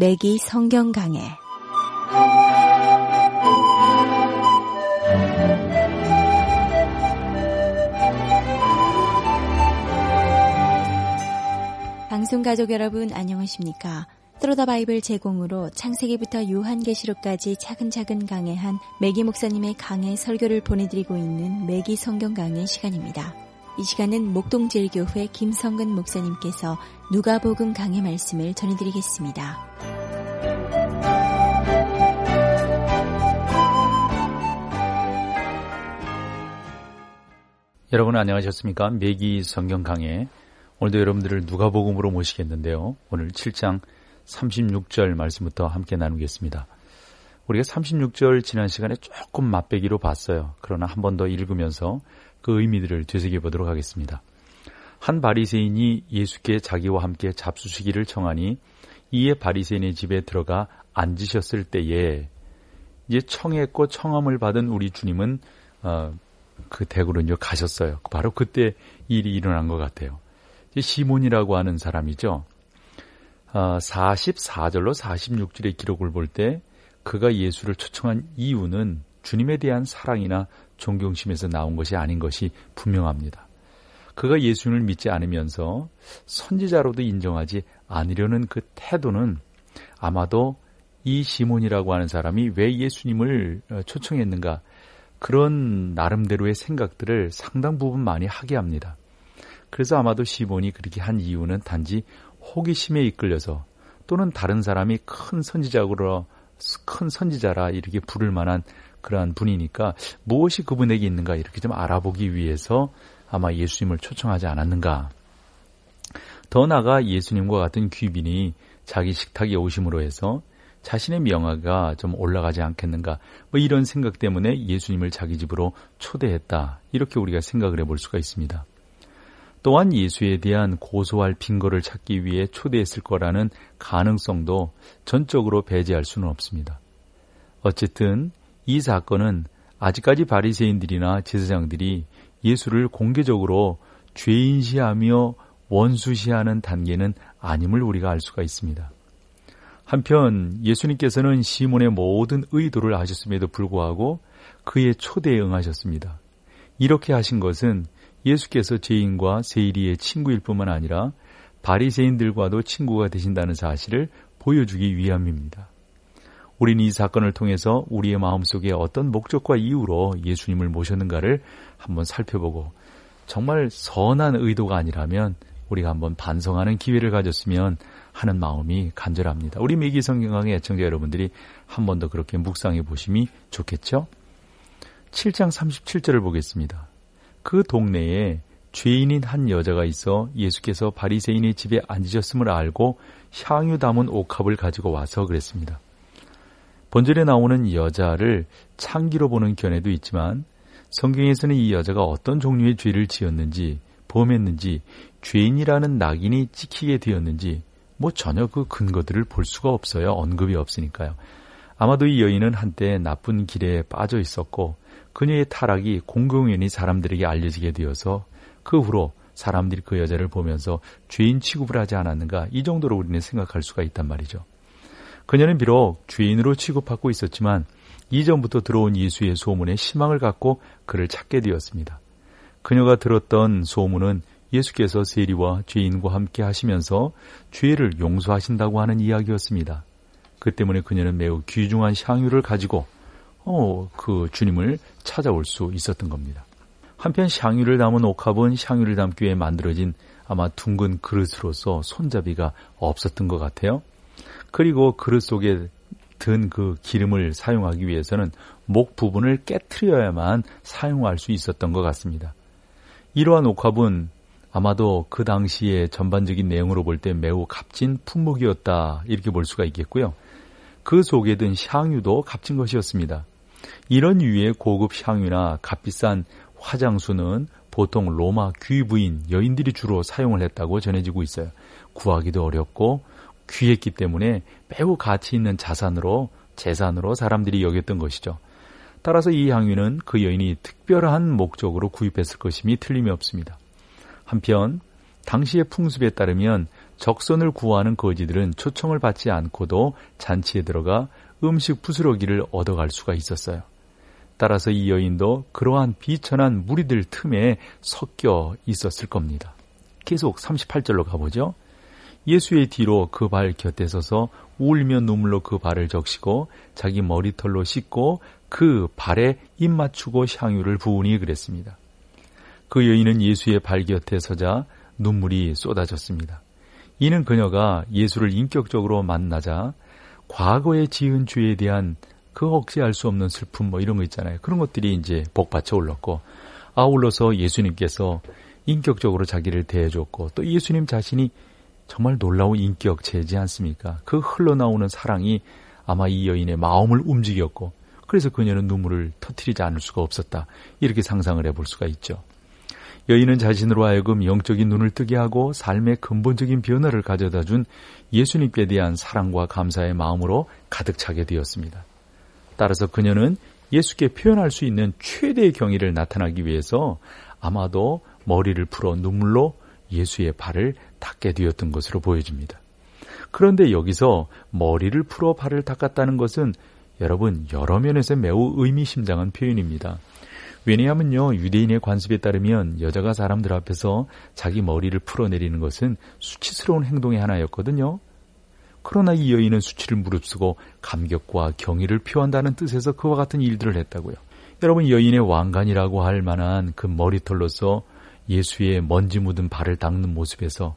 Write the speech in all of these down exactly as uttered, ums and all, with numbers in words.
매기 성경 강해. 방송 가족 여러분 안녕하십니까? 트로더 바이블 제공으로 창세기부터 요한계시록까지 차근차근 강해한 매기 목사님의 강해 설교를 보내드리고 있는 매기 성경 강해 시간입니다. 이 시간은 목동제일교회 김성근 목사님께서 누가복음 강해 말씀을 전해드리겠습니다. 여러분 안녕하셨습니까? 매기 성경 강해. 오늘도 여러분들을 누가복음으로 모시겠는데요. 오늘 칠 장 삼십육 절 말씀부터 함께 나누겠습니다. 우리가 삼십육 절 지난 시간에 조금 맛배기로 봤어요. 그러나 한 번 더 읽으면서 그 의미들을 되새겨보도록 하겠습니다. 한 바리새인이 예수께 자기와 함께 잡수시기를 청하니 이에 바리새인의 집에 들어가 앉으셨을 때에 이제 청했고 청함을 받은 우리 주님은 어, 그 댁으로 가셨어요. 바로 그때 일이 일어난 것 같아요. 시몬이라고 하는 사람이죠. 어, 사십사 절로 사십육 절의 기록을 볼 때 그가 예수를 초청한 이유는 주님에 대한 사랑이나 존경심에서 나온 것이 아닌 것이 분명합니다. 그가 예수님을 믿지 않으면서 선지자로도 인정하지 않으려는 그 태도는 아마도 이 시몬이라고 하는 사람이 왜 예수님을 초청했는가, 그런 나름대로의 생각들을 상당 부분 많이 하게 합니다. 그래서 아마도 시몬이 그렇게 한 이유는 단지 호기심에 이끌려서, 또는 다른 사람이 큰 선지자로 큰 선지자라 이렇게 부를 만한 그러한 분이니까 무엇이 그분에게 있는가 이렇게 좀 알아보기 위해서 아마 예수님을 초청하지 않았는가. 더 나아가 예수님과 같은 귀빈이 자기 식탁에 오심으로 해서 자신의 명예가 좀 올라가지 않겠는가, 뭐 이런 생각 때문에 예수님을 자기 집으로 초대했다, 이렇게 우리가 생각을 해볼 수가 있습니다. 또한 예수에 대한 고소할 빈거를 찾기 위해 초대했을 거라는 가능성도 전적으로 배제할 수는 없습니다. 어쨌든 이 사건은 아직까지 바리새인들이나 제사장들이 예수를 공개적으로 죄인시하며 원수시하는 단계는 아님을 우리가 알 수가 있습니다. 한편 예수님께서는 시몬의 모든 의도를 아셨음에도 불구하고 그의 초대에 응하셨습니다. 이렇게 하신 것은 예수께서 죄인과 세리의 친구일 뿐만 아니라 바리새인들과도 친구가 되신다는 사실을 보여주기 위함입니다. 우리는 이 사건을 통해서 우리의 마음속에 어떤 목적과 이유로 예수님을 모셨는가를 한번 살펴보고, 정말 선한 의도가 아니라면 우리가 한번 반성하는 기회를 가졌으면 하는 마음이 간절합니다. 우리 매기 성경강의 애청자 여러분들이 한 번 더 그렇게 묵상해 보심이 좋겠죠? 칠 장 삼십칠 절을 보겠습니다. 그 동네에 죄인인 한 여자가 있어 예수께서 바리새인의 집에 앉으셨음을 알고 향유 담은 옥합을 가지고 와서 그랬습니다. 본절에 나오는 여자를 창기로 보는 견해도 있지만 성경에서는 이 여자가 어떤 종류의 죄를 지었는지, 범했는지, 죄인이라는 낙인이 찍히게 되었는지 뭐 전혀 그 근거들을 볼 수가 없어요. 언급이 없으니까요. 아마도 이 여인은 한때 나쁜 길에 빠져 있었고 그녀의 타락이 공공연히 사람들에게 알려지게 되어서 그 후로 사람들이 그 여자를 보면서 죄인 취급을 하지 않았는가, 이 정도로 우리는 생각할 수가 있단 말이죠. 그녀는 비록 죄인으로 취급받고 있었지만 이전부터 들어온 예수의 소문에 희망을 갖고 그를 찾게 되었습니다. 그녀가 들었던 소문은 예수께서 세리와 죄인과 함께 하시면서 죄를 용서하신다고 하는 이야기였습니다. 그 때문에 그녀는 매우 귀중한 향유를 가지고 어, 그 주님을 찾아올 수 있었던 겁니다. 한편 향유를 담은 옥합은 향유를 담기 위해 만들어진 아마 둥근 그릇으로서 손잡이가 없었던 것 같아요. 그리고 그릇 속에 든 그 기름을 사용하기 위해서는 목 부분을 깨트려야만 사용할 수 있었던 것 같습니다. 이러한 옥합은 아마도 그 당시의 전반적인 내용으로 볼 때 매우 값진 품목이었다, 이렇게 볼 수가 있겠고요. 그 속에 든 향유도 값진 것이었습니다. 이런 유의 고급 향유나 값비싼 화장수는 보통 로마 귀부인, 여인들이 주로 사용을 했다고 전해지고 있어요. 구하기도 어렵고 귀했기 때문에 매우 가치 있는 자산으로, 재산으로 사람들이 여겼던 것이죠. 따라서 이 향유는 그 여인이 특별한 목적으로 구입했을 것임이 틀림이 없습니다. 한편 당시의 풍습에 따르면 적선을 구하는 거지들은 초청을 받지 않고도 잔치에 들어가 음식 부스러기를 얻어갈 수가 있었어요. 따라서 이 여인도 그러한 비천한 무리들 틈에 섞여 있었을 겁니다. 계속 삼십팔 절로 가보죠. 예수의 뒤로 그 발 곁에 서서 울며 눈물로 그 발을 적시고 자기 머리털로 씻고 그 발에 입 맞추고 향유를 부으니 그랬습니다. 그 여인은 예수의 발 곁에 서자 눈물이 쏟아졌습니다. 이는 그녀가 예수를 인격적으로 만나자 과거에 지은 죄에 대한 그 억제할 수 없는 슬픔 뭐 이런 거 있잖아요. 그런 것들이 이제 복받쳐 올랐고, 아울러서 예수님께서 인격적으로 자기를 대해줬고, 또 예수님 자신이 정말 놀라운 인격체이지 않습니까? 그 흘러나오는 사랑이 아마 이 여인의 마음을 움직였고, 그래서 그녀는 눈물을 터뜨리지 않을 수가 없었다. 이렇게 상상을 해볼 수가 있죠. 여인은 자신으로 하여금 영적인 눈을 뜨게 하고 삶의 근본적인 변화를 가져다 준 예수님께 대한 사랑과 감사의 마음으로 가득 차게 되었습니다. 따라서 그녀는 예수께 표현할 수 있는 최대의 경의를 나타나기 위해서 아마도 머리를 풀어 눈물로 예수의 발을 닦게 되었던 것으로 보여집니다. 그런데 여기서 머리를 풀어 발을 닦았다는 것은 여러분 여러 면에서 매우 의미심장한 표현입니다. 왜냐하면요, 유대인의 관습에 따르면 여자가 사람들 앞에서 자기 머리를 풀어내리는 것은 수치스러운 행동의 하나였거든요. 그러나 이 여인은 수치를 무릅쓰고 감격과 경의를 표한다는 뜻에서 그와 같은 일들을 했다고요. 여러분, 여인의 왕관이라고 할 만한 그 머리털로서 예수의 먼지 묻은 발을 닦는 모습에서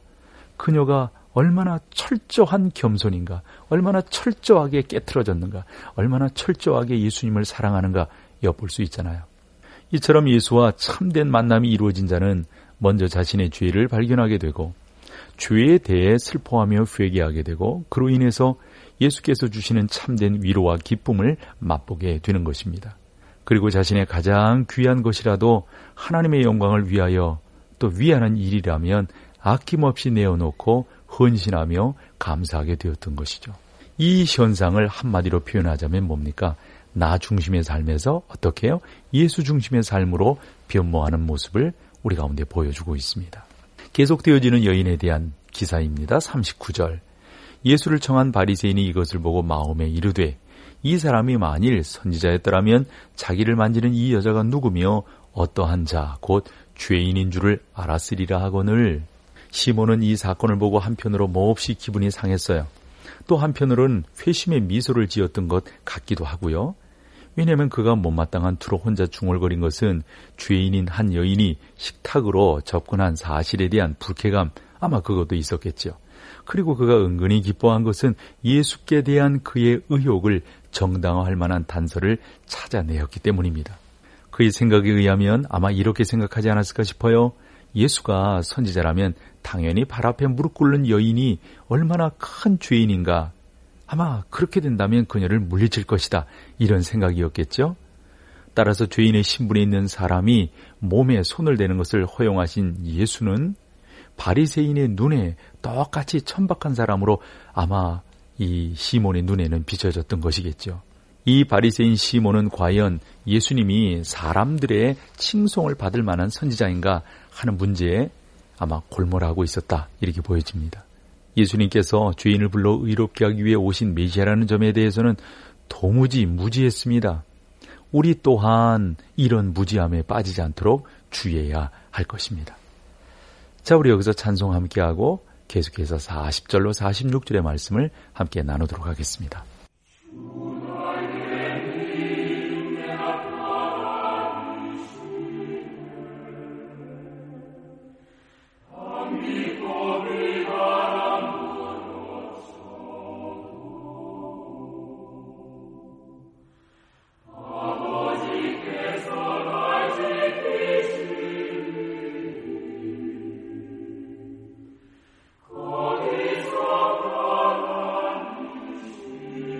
그녀가 얼마나 철저한 겸손인가, 얼마나 철저하게 깨트러졌는가, 얼마나 철저하게 예수님을 사랑하는가 엿볼 수 있잖아요. 이처럼 예수와 참된 만남이 이루어진 자는 먼저 자신의 죄를 발견하게 되고 죄에 대해 슬퍼하며 회개하게 되고 그로 인해서 예수께서 주시는 참된 위로와 기쁨을 맛보게 되는 것입니다. 그리고 자신의 가장 귀한 것이라도 하나님의 영광을 위하여 또 위하는 일이라면 아낌없이 내어놓고 헌신하며 감사하게 되었던 것이죠. 이 현상을 한마디로 표현하자면 뭡니까? 나 중심의 삶에서 어떻게 해요? 예수 중심의 삶으로 변모하는 모습을 우리 가운데 보여주고 있습니다. 계속되어지는 여인에 대한 기사입니다. 삼십구 절. 예수를 청한 바리새인이 이것을 보고 마음에 이르되 이 사람이 만일 선지자였더라면 자기를 만지는 이 여자가 누구며 어떠한 자 곧 죄인인 줄을 알았으리라 하거늘. 시몬은 이 사건을 보고 한편으로 몹시 기분이 상했어요. 또 한편으로는 회심의 미소를 지었던 것 같기도 하고요. 왜냐하면 그가 못마땅한 투로 혼자 중얼거린 것은 죄인인 한 여인이 식탁으로 접근한 사실에 대한 불쾌감, 아마 그것도 있었겠죠. 그리고 그가 은근히 기뻐한 것은 예수께 대한 그의 의혹을 정당화할 만한 단서를 찾아내었기 때문입니다. 그의 생각에 의하면 아마 이렇게 생각하지 않았을까 싶어요. 예수가 선지자라면 당연히 발 앞에 무릎 꿇는 여인이 얼마나 큰 죄인인가, 아마 그렇게 된다면 그녀를 물리칠 것이다, 이런 생각이었겠죠. 따라서 죄인의 신분에 있는 사람이 몸에 손을 대는 것을 허용하신 예수는 바리새인의 눈에 똑같이 천박한 사람으로 아마 이 시몬의 눈에는 비춰졌던 것이겠죠. 이 바리새인 시몬은 과연 예수님이 사람들의 칭송을 받을 만한 선지자인가 하는 문제에 아마 골몰하고 있었다, 이렇게 보여집니다. 예수님께서 죄인을 불러 의롭게 하기 위해 오신 메시아라는 점에 대해서는 도무지 무지했습니다. 우리 또한 이런 무지함에 빠지지 않도록 주의해야 할 것입니다. 자, 우리 여기서 찬송 함께하고 계속해서 사십 절로 사십육 절의 말씀을 함께 나누도록 하겠습니다. 거기서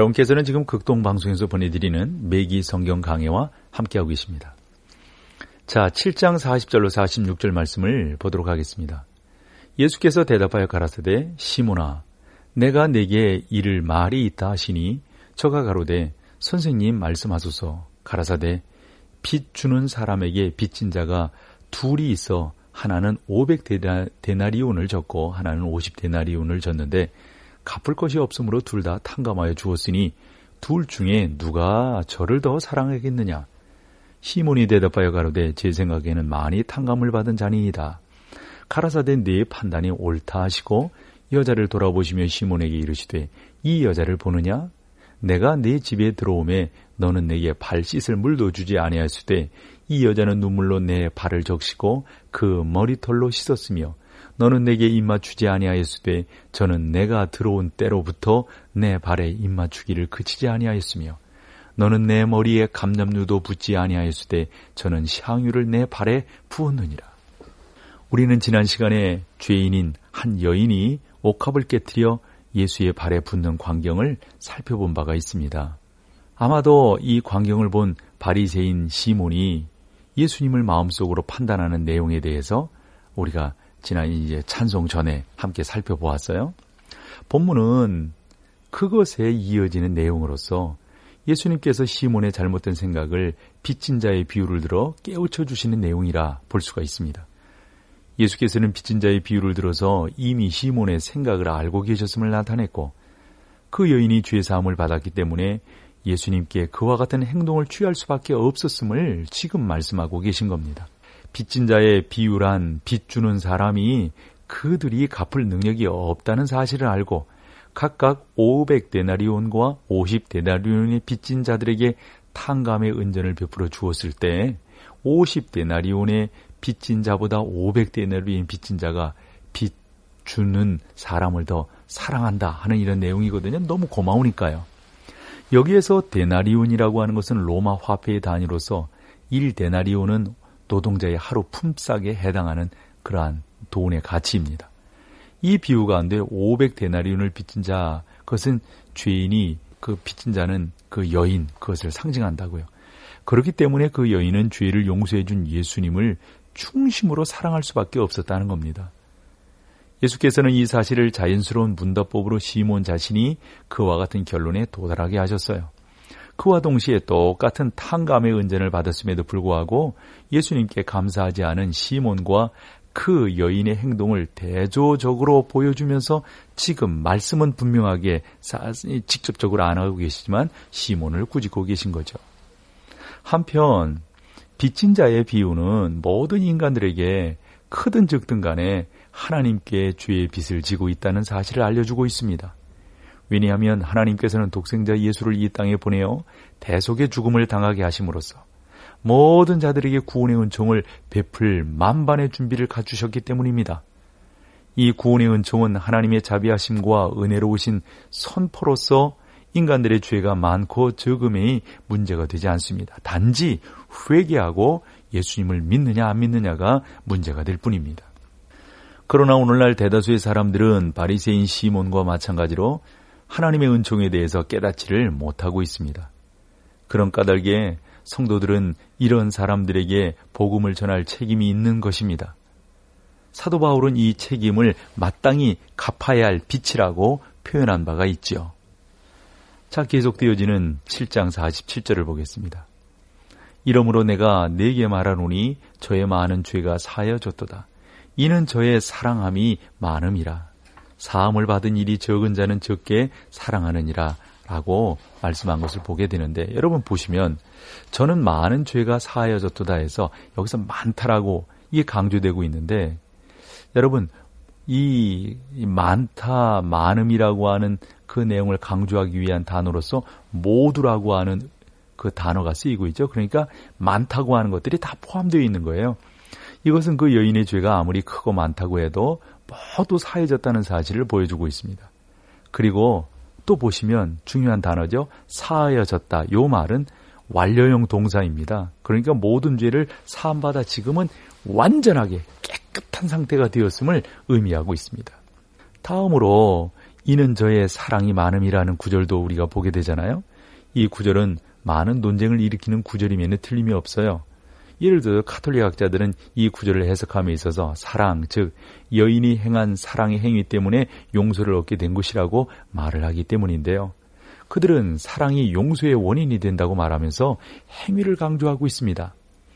여러분께서는 지금 극동방송에서 보내드리는 매기 성경 강해와 함께하고 계십니다. 자, 칠 장 사십 절로 사십육 절 말씀을 보도록 하겠습니다. 예수께서 대답하여 가라사대 시몬아 내가 내게 이를 말이 있다 하시니 저가 가로되 선생님 말씀하소서. 가라사대 빚 주는 사람에게 빚진 자가 둘이 있어 하나는 오백 데나리온을 졌고 하나는 오십 데나리온을 졌는데 갚을 것이 없으므로 둘 다 탕감하여 주었으니 둘 중에 누가 저를 더 사랑하겠느냐. 시몬이 대답하여 가로되 제 생각에는 많이 탕감을 받은 자니이다. 가라사대 네 판단이 옳다 하시고 여자를 돌아보시며 시몬에게 이르시되 이 여자를 보느냐? 내가 네 집에 들어오매 너는 내게 발 씻을 물도 주지 아니하였으되 이 여자는 눈물로 내 발을 적시고 그 머리털로 씻었으며 너는 내게 입맞추지 아니하였으되 저는 내가 들어온 때로부터 내 발에 입맞추기를 그치지 아니하였으며 너는 내 머리에 감람류도 붓지 아니하였으되 저는 향유를 내 발에 부었느니라. 우리는 지난 시간에 죄인인 한 여인이 옥합을 깨뜨려 예수의 발에 붓는 광경을 살펴본 바가 있습니다. 아마도 이 광경을 본 바리새인 시몬이 예수님을 마음속으로 판단하는 내용에 대해서 우리가 지난 이제 찬송 전에 함께 살펴보았어요. 본문은 그것에 이어지는 내용으로서 예수님께서 시몬의 잘못된 생각을 빚진 자의 비유를 들어 깨우쳐 주시는 내용이라 볼 수가 있습니다. 예수께서는 빚진 자의 비유를 들어서 이미 시몬의 생각을 알고 계셨음을 나타냈고 그 여인이 죄사함을 받았기 때문에 예수님께 그와 같은 행동을 취할 수밖에 없었음을 지금 말씀하고 계신 겁니다. 빚진 자의 비유란 빚 주는 사람이 그들이 갚을 능력이 없다는 사실을 알고 각각 오백 데나리온과 오십 데나리온의 빚진 자들에게 탕감의 은전을 베풀어 주었을 때 오십 데나리온의 빚진 자보다 오백 데나리온의 빚진 자가 빚 주는 사람을 더 사랑한다 하는 이런 내용이거든요. 너무 고마우니까요. 여기에서 데나리온이라고 하는 것은 로마 화폐의 단위로서 일 데나리온은 노동자의 하루 품삯에 해당하는 그러한 돈의 가치입니다. 이 비유 가운데 오백 데나리온을 빚진 자, 그것은 죄인이 그 빚진 자는 그 여인, 그것을 상징한다고요. 그렇기 때문에 그 여인은 죄를 용서해 준 예수님을 중심으로 사랑할 수밖에 없었다는 겁니다. 예수께서는 이 사실을 자연스러운 문답법으로 시몬 자신이 그와 같은 결론에 도달하게 하셨어요. 그와 동시에 똑같은 탕감의 은전을 받았음에도 불구하고 예수님께 감사하지 않은 시몬과 그 여인의 행동을 대조적으로 보여주면서 지금 말씀은 분명하게 직접적으로 안 하고 계시지만 시몬을 꾸짖고 계신 거죠. 한편 빚진 자의 비유는 모든 인간들에게 크든 적든 간에 하나님께 죄의 빚을 지고 있다는 사실을 알려주고 있습니다. 왜냐하면 하나님께서는 독생자 예수를 이 땅에 보내어 대속의 죽음을 당하게 하심으로써 모든 자들에게 구원의 은총을 베풀 만반의 준비를 갖추셨기 때문입니다. 이 구원의 은총은 하나님의 자비하심과 은혜로우신 선포로서 인간들의 죄가 많고 적음이 문제가 되지 않습니다. 단지 회개하고 예수님을 믿느냐 안 믿느냐가 문제가 될 뿐입니다. 그러나 오늘날 대다수의 사람들은 바리새인 시몬과 마찬가지로 하나님의 은총에 대해서 깨닫지를 못하고 있습니다. 그런 까닭에 성도들은 이런 사람들에게 복음을 전할 책임이 있는 것입니다. 사도 바울은 이 책임을 마땅히 갚아야 할 빚이라고 표현한 바가 있지요. 자, 계속되어지는 칠 장 사십칠 절을 보겠습니다. 이러므로 내가 네게 말하노니 저의 많은 죄가 사하여졌도다. 이는 저의 사랑함이 많음이라. 사함을 받은 일이 적은 자는 적게 사랑하느니라 라고 말씀한 것을 보게 되는데, 여러분 보시면 저는 많은 죄가 사하여졌도다 해서 여기서 많다라고 이게 강조되고 있는데, 여러분 이 많다, 많음이라고 하는 그 내용을 강조하기 위한 단어로서 모두라고 하는 그 단어가 쓰이고 있죠. 그러니까 많다고 하는 것들이 다 포함되어 있는 거예요. 이것은 그 여인의 죄가 아무리 크고 많다고 해도 모두 사해졌다는 사실을 보여주고 있습니다. 그리고 또 보시면 중요한 단어죠. 사하여졌다. 이 말은 완료형 동사입니다. 그러니까 모든 죄를 사함받아 지금은 완전하게 깨끗한 상태가 되었음을 의미하고 있습니다. 다음으로 이는 저의 사랑이 많음이라는 구절도 우리가 보게 되잖아요. 이 구절은 많은 논쟁을 일으키는 구절이면 틀림이 없어요. 예를 들어 가톨릭 학자들은 이 구절을 해석함에 있어서 사랑, 즉 여인이 행한 사랑의 행위 때문에 용서를 얻게 된 것이라고 말을 하기 때문인데요. 그들은 사랑이 용서의 원인이 된다고 말하면서 행위를 강조하고 있습니다.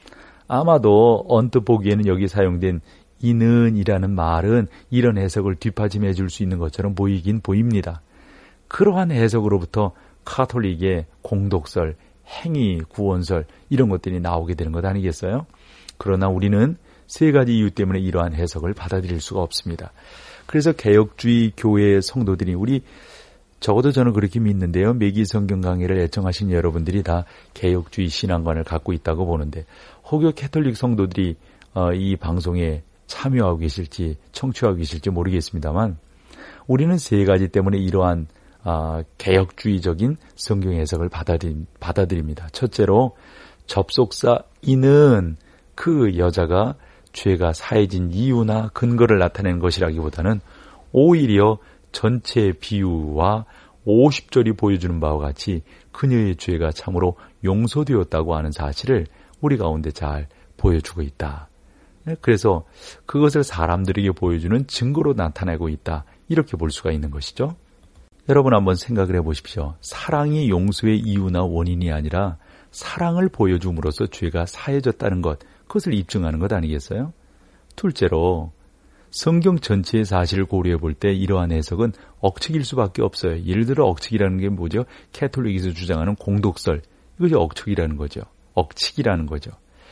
아마도 언뜻 보기에는 여기 사용된 이는 이라는 말은 이런 해석을 뒷받침해 줄 수 있는 것처럼 보이긴 보입니다. 그러한 해석으로부터 가톨릭의 공독설, 행위, 구원설 이런 것들이 나오게 되는 것 아니겠어요? 그러나 우리는 세 가지 이유 때문에 이러한 해석을 받아들일 수가 없습니다. 그래서 개혁주의 교회의 성도들이 우리 적어도 저는 그렇게 믿는데요. 매기 성경 강해를 애청하신 여러분들이 다 개혁주의 신앙관을 갖고 있다고 보는데 혹여 캐톨릭 성도들이 이 방송에 참여하고 계실지 청취하고 계실지 모르겠습니다만 우리는 세 가지 때문에 이러한 아, 개혁주의적인 성경 해석을 받아들임, 받아들입니다. 첫째로 접속사 이는 그 여자가 죄가 사해진 이유나 근거를 나타내는 것이라기보다는 오히려 전체 비유와 오십 절이 보여주는 바와 같이 그녀의 죄가 참으로 용서되었다고 하는 사실을 우리 가운데 잘 보여주고 있다. 그래서 그것을 사람들에게 보여주는 증거로 나타내고 있다. 이렇게 볼 수가 있는 것이죠. 여러분 한번 생각을 해보십시오. 사랑이 용서의 이유나 원인이 아니라 사랑을 보여줌으로써 죄가 사해졌다는 것, 그것을 입증하는 것 아니겠어요? 둘째로 성경 전체의 사실을 고려해 볼 때 이러한 해석은 억측일 수밖에 없어요. 예를 들어 억측이라는 게 뭐죠? 캐톨릭에서 주장하는 공독설, 이것이 억측이라는 거죠. 억측이라는 거죠.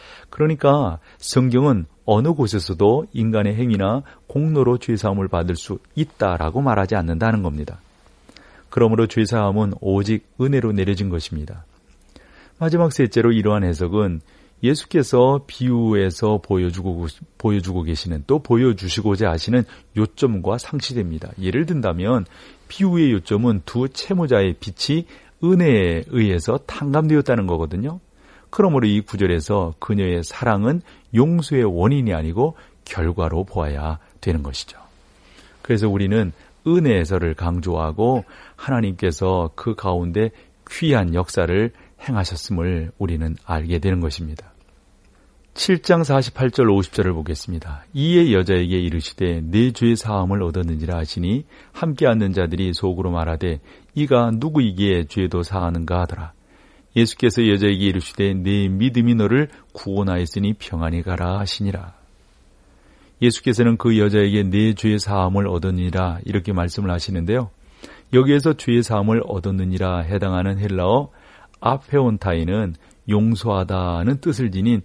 그러니까 성경은 어느 곳에서도 인간의 행위나 공로로 죄사함을 받을 수 있다라고 말하지 않는다는 겁니다. 그러므로 죄사함은 오직 은혜로 내려진 것입니다. 마지막 셋째로 이러한 해석은 예수께서 비유에서 보여주고, 보여주고 계시는 또 보여주시고자 하시는 요점과 상치됩니다. 예를 든다면 비유의 요점은 두 채무자의 빚이 은혜에 의해서 탕감되었다는 거거든요. 그러므로 이 구절에서 그녀의 사랑은 용서의 원인이 아니고 결과로 보아야 되는 것이죠. 그래서 우리는 은혜에서를 강조하고 하나님께서 그 가운데 귀한 역사를 행하셨음을 우리는 알게 되는 것입니다. 칠 장 사십팔 절 오십 절을 보겠습니다. 이에 여자에게 이르시되 내 죄 사함을 얻었느니라 하시니 함께 앉는 자들이 속으로 말하되 이가 누구이기에 죄도 사하는가 하더라. 예수께서 여자에게 이르시되 내 믿음이 너를 구원하였으니 평안히 가라 하시니라. 예수께서는 그 여자에게 내 죄 사함을 얻었느니라 이렇게 말씀을 하시는데요. 여기에서 죄 사함을 얻었느니라 해당하는 헬라어 아페온타이는 용서하다는 뜻을 지닌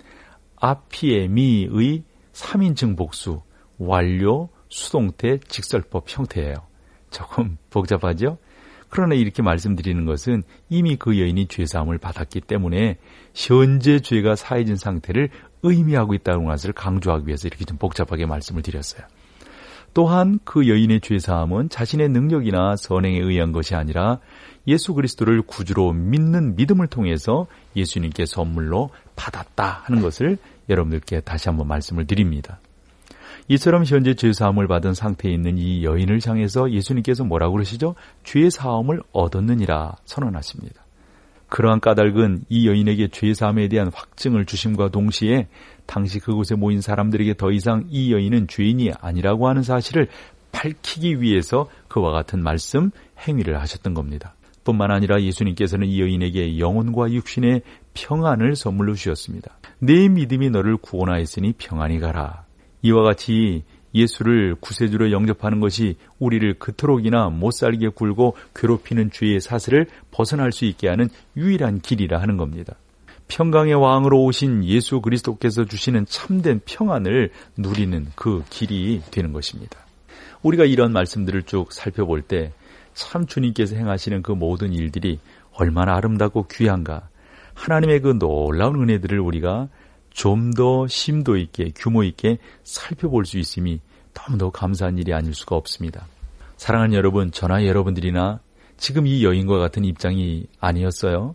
아피에미의 삼인칭 복수, 완료, 수동태, 직설법 형태예요. 조금 복잡하죠? 그러나 이렇게 말씀드리는 것은 이미 그 여인이 죄사함을 받았기 때문에 현재 죄가 사해진 상태를 의미하고 있다는 것을 강조하기 위해서 이렇게 좀 복잡하게 말씀을 드렸어요. 또한 그 여인의 죄사함은 자신의 능력이나 선행에 의한 것이 아니라 예수 그리스도를 구주로 믿는 믿음을 통해서 예수님께 선물로 받았다 하는 것을 여러분들께 다시 한번 말씀을 드립니다. 이처럼 현재 죄사함을 받은 상태에 있는 이 여인을 향해서 예수님께서 뭐라고 그러시죠? 죄사함을 얻었느니라 선언하십니다. 그러한 까닭은 이 여인에게 죄사함에 대한 확증을 주심과 동시에 당시 그곳에 모인 사람들에게 더 이상 이 여인은 죄인이 아니라고 하는 사실을 밝히기 위해서 그와 같은 말씀, 행위를 하셨던 겁니다. 뿐만 아니라 예수님께서는 이 여인에게 영혼과 육신의 평안을 선물로 주셨습니다. 내 믿음이 너를 구원하였으니 평안히 가라. 이와 같이 예수를 구세주로 영접하는 것이 우리를 그토록이나 못살게 굴고 괴롭히는 죄의 사슬을 벗어날 수 있게 하는 유일한 길이라 하는 겁니다. 평강의 왕으로 오신 예수 그리스도께서 주시는 참된 평안을 누리는 그 길이 되는 것입니다. 우리가 이런 말씀들을 쭉 살펴볼 때 참 주님께서 행하시는 그 모든 일들이 얼마나 아름답고 귀한가, 하나님의 그 놀라운 은혜들을 우리가 좀 더 심도 있게 규모 있게 살펴볼 수 있음이 너무도 감사한 일이 아닐 수가 없습니다. 사랑하는 여러분, 저나 여러분들이나 지금 이 여인과 같은 입장이 아니었어요.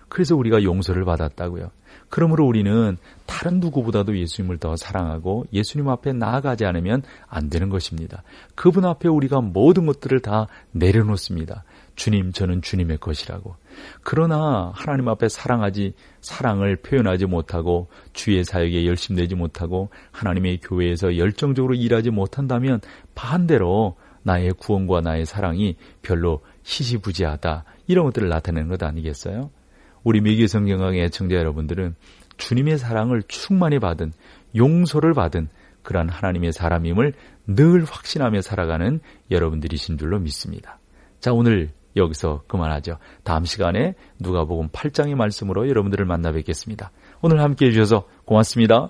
그래서 우리가 용서를 받았다고요. 그러므로 우리는 다른 누구보다도 예수님을 더 사랑하고 예수님 앞에 나아가지 않으면 안 되는 것입니다. 그분 앞에 우리가 모든 것들을 다 내려놓습니다. 주님, 저는 주님의 것이라고. 그러나 하나님 앞에 사랑하지, 사랑을 표현하지 못하고 주의 사역에 열심되지 못하고 하나님의 교회에서 열정적으로 일하지 못한다면 반대로 나의 구원과 나의 사랑이 별로 희시부지하다, 이런 것들을 나타내는 것 아니겠어요? 우리 매기 성경강의 애청자 여러분들은 주님의 사랑을 충만히 받은, 용서를 받은 그러한 하나님의 사람임을 늘 확신하며 살아가는 여러분들이신 줄로 믿습니다. 자, 오늘 여기서 그만하죠. 다음 시간에 누가복음 팔 장의 말씀으로 여러분들을 만나 뵙겠습니다. 오늘 함께해 주셔서 고맙습니다.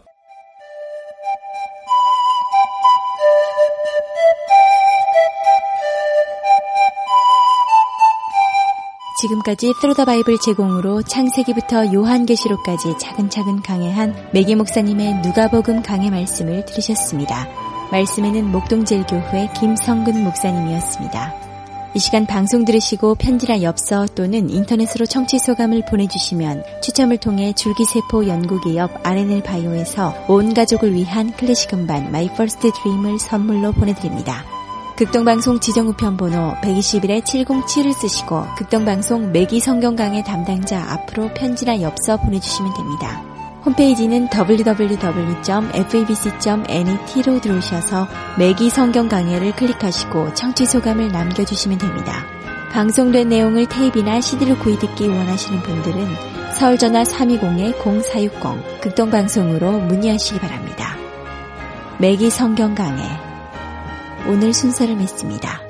지금까지 스루 더 바이블 제공으로 창세기부터 요한계시록까지 차근차근 강해한 매기 목사님의 누가복음 강해 말씀을 들으셨습니다. 말씀에는 목동제일교회 김성근 목사님이었습니다. 이 시간 방송 들으시고 편지나 엽서 또는 인터넷으로 청취 소감을 보내주시면 추첨을 통해 줄기세포 연구기업 알엔엘 바이오에서 온 가족을 위한 클래식 음반 My First Dream을 선물로 보내드립니다. 극동방송 지정우편 번호 백이십일 칠공칠을 쓰시고 극동방송 매기 성경강의 담당자 앞으로 편지나 엽서 보내주시면 됩니다. 홈페이지는 더블유 더블유 더블유 점 에프이비씨 점 net로 들어오셔서 매기 성경강해를 클릭하시고 청취소감을 남겨주시면 됩니다. 방송된 내용을 테이프나 씨디로 구입듣기 원하시는 분들은 서울전화 삼이공 공사육공 극동방송으로 문의하시기 바랍니다. 매기 성경강해 오늘 순서를 맺습니다.